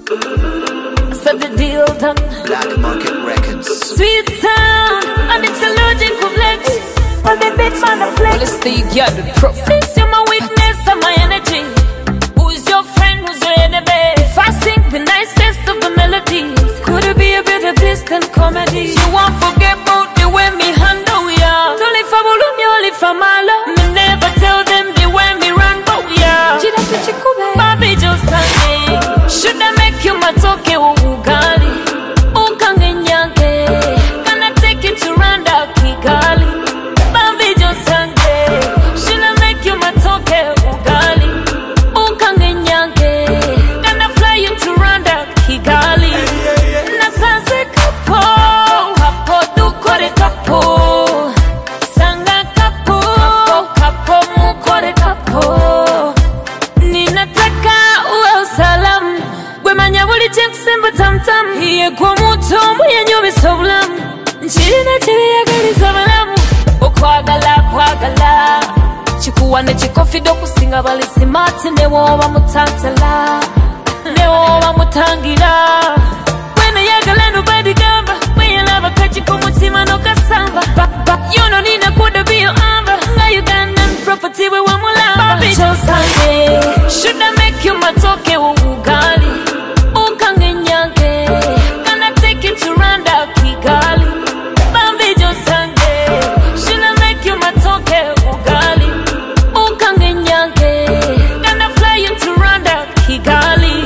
Said the deal done. Black Market Records. Sweet sound, and it's a logical flex. But the big man a flex. Well, it's the girl, the pro. Since you're my witness and my energy, who's your friend, who's your enemy? If I sing the nicest of the melodies, could it be a bit of distant comedy? You won't forget about the way me handle ya. Don't live for volume, you live for my love. Me never tell them the way me run, but yeah. Baby, just Sunday. Should I make you my toke or ugali? Ukangenyanke. Can I take you to Randa Kigali? Baby, just Sunday. Should I make you my toke ugali? Ukangenyanke. Can I fly you to Randa Kigali? Nasanse kapo, kapo dukore kapo. Sanga kapo, kapo mukore kapo. Ninataka uwe usalamu. Gwemanya buli kyenkusemba tamtam. Iye gwa muto mbuye nyubisa obulamu. Nkirina kyebiyagaliza abalamu. Okwagala kwagala kikuwa ne kikofido okusinga bali simati ne woba mutantala ne woba mutangira. Wenayagala nobody gamba. Weyalaba kaki kumutima nokasamba. You no need a could be your amber. Nga Ugandan property we wamulamba. Baby just Sunday. Should I make you my toke or ugali? Ukangenyanke. Can I take you to Randa Kigali? Baby just Sunday. Should I make you my toke ugali? Ukangenyanke. Can I fly you to Randa Kigali?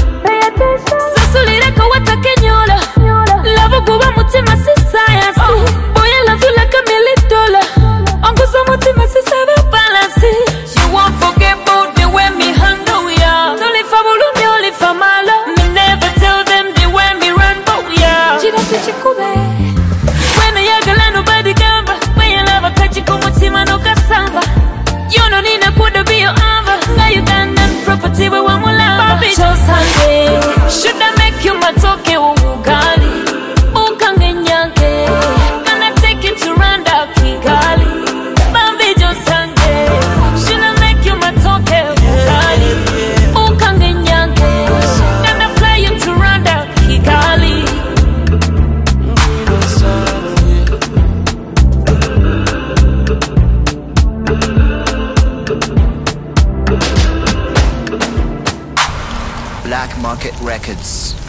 Sasulira kawata kenyola. Love guba mutima si science. Boy I love you like $1,000,000. Onguza mutima si sabe balance. You won't forget about the way me handle ya. Don't live for volume, you live for my love. Me never tell them the way me run, but yeah. When I yagala nobody gamba. When you love a kachi kumutima no kasamba. You no need a could be your amber. Nga Ugandan property we wamulamba. Baby just Sunday. Should I make you my toke or ugali? Ukangenyanke. Can I take you to Randa Kigali? Baby just Sunday. Should I make you my toke ugali? Ukangenyanke. Can I fly you to Randa Kigali? Black Market Records.